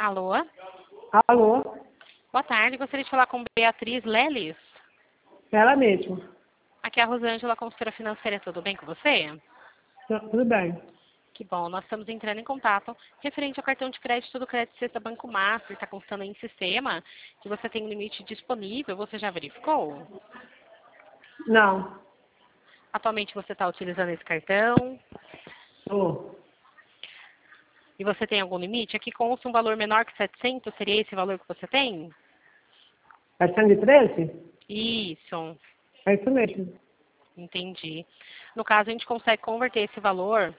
Alô? Alô? Boa tarde, gostaria de falar com Beatriz Leles. Ela mesma. Aqui é a Rosângela, consultora financeira, tudo bem com você? Tudo bem. Que bom, nós estamos entrando em contato referente ao cartão de crédito do Crédito Sexta Banco Master, está constando em sistema que você tem um limite disponível, você já verificou? Não. Atualmente você está utilizando esse cartão Ô, e você tem algum limite? Aqui consta um valor menor que 700, seria esse valor que você tem? 713? Isso, É isso mesmo. entendi. No caso, a gente consegue converter esse valor